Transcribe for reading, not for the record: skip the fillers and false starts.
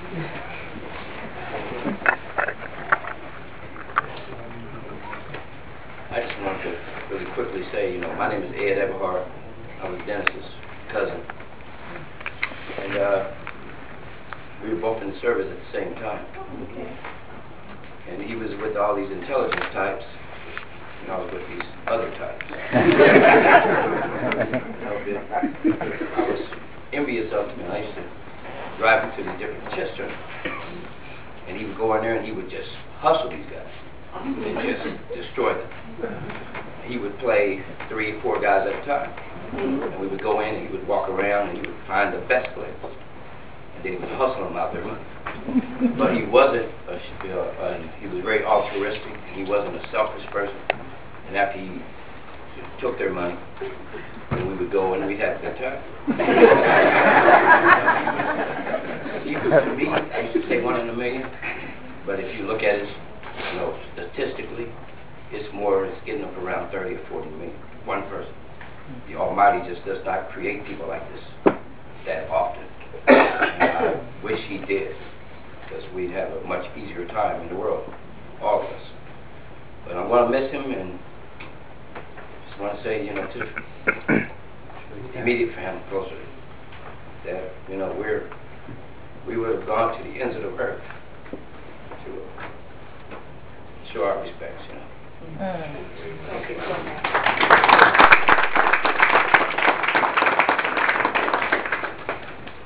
I just wanted to really quickly say, my name is Ed Everhart. I was Dennis's cousin. And we were both in the service at the same time. Okay. And he was with all these intelligent types, and I was with these other types. I was envious of him, and I used to drive him to these different chess tournaments. And he would go in there and he would just hustle these guys and just destroy them. He would play 3 or 4 guys at a time. And we would go in and he would walk around and he would find the best players. And then he would hustle them out their money. But he wasn't, he was very altruistic, and he wasn't a selfish person. And after he took their money, then we would go and we'd have a good time. To me, I used to say 1 in a million, but if you look at it, statistically, it's getting up around 30 or 40 million, one person. The Almighty just does not create people like this that often. And I wish he did, because we'd have a much easier time in the world, all of us. But I'm going to miss him, and just want to say, to the immediate family closer, that, we would have gone to the ends of the earth to show our respects, Thank you so much.